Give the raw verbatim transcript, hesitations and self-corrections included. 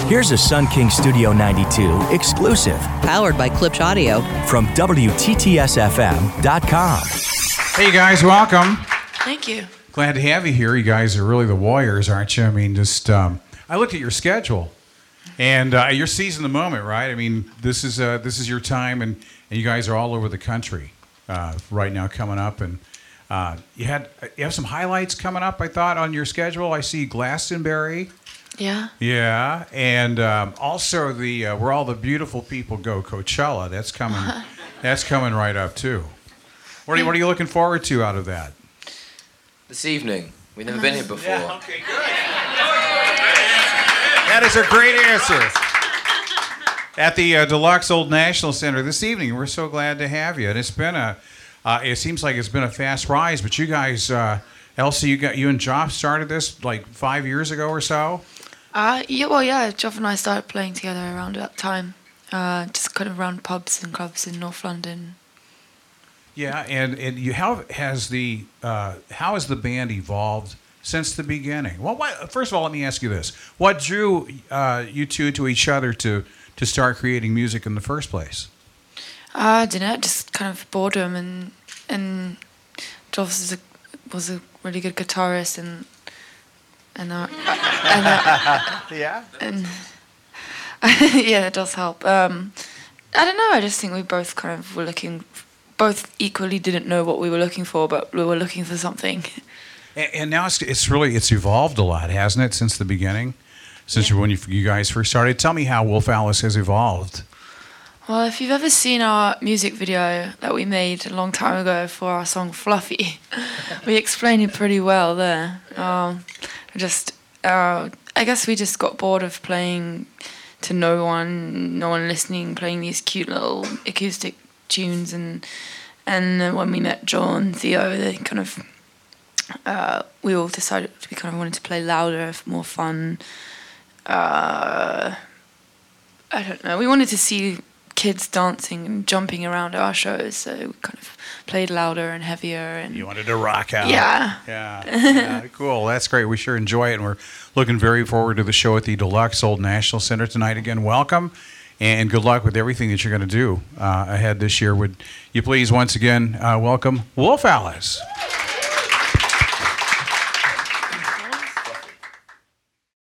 Here's a Sun King Studio ninety-two exclusive. Powered by Klipsch Audio. From W T T S F M dot com. Hey, you guys, welcome. Thank you. Glad to have you here. You guys are really the warriors, aren't you? I mean, just, um, I looked at your schedule, and uh, you're seizing the moment, right? I mean, this is uh, this is your time, and, and you guys are all over the country uh, right now coming up, and uh, you had you have some highlights coming up, I thought, on your schedule. I see Glastonbury. Yeah. Yeah, and um, also the uh, where all the beautiful people go, Coachella. That's coming. That's coming right up too. What are you What are you looking forward to out of that? This evening. We've never been here before. Yeah, okay, good. That is a great answer. At the uh, Deluxe Old National Center this evening. We're so glad to have you. And it's been a. Uh, it seems like it's been a fast rise, but you guys, uh, Elsie, you got you and Joff started this like five years ago or so. Uh, yeah, well, yeah, Joff and I started playing together around that time, uh, just kind of around pubs and clubs in North London. Yeah, and, and you how has the uh, how has the band evolved since the beginning? Well, what, first of all, let me ask you this: what drew uh, you two to each other to to start creating music in the first place? Uh, I don't know, just kind of boredom, and and Joff was a, was a really good guitarist, and and uh, and uh, yeah, and yeah, it does help. Um, I don't know. I just think we both kind of were looking. Both equally didn't know what we were looking for, but we were looking for something. And, and now it's, it's really it's evolved a lot, hasn't it, since the beginning, since yeah. when you, you guys first started. Tell me how Wolf Alice has evolved. Well, if you've ever seen our music video that we made a long time ago for our song Fluffy, we explain it pretty well there. Um, just, uh, I guess we just got bored of playing to no one, no one listening, playing these cute little acoustic tunes, and and when we met John, Theo, they kind of uh, we all decided we kind of wanted to play louder, more fun. Uh, I don't know. We wanted to see kids dancing and jumping around our shows, so we kind of played louder and heavier. And you wanted to rock out. Yeah. Yeah. Yeah. Cool. That's great. We sure enjoy it, and we're looking very forward to the show at the Deluxe Old National Center tonight. Again, welcome. And good luck with everything that you're going to do uh, ahead this year. Would you please once again uh, welcome Wolf Alice?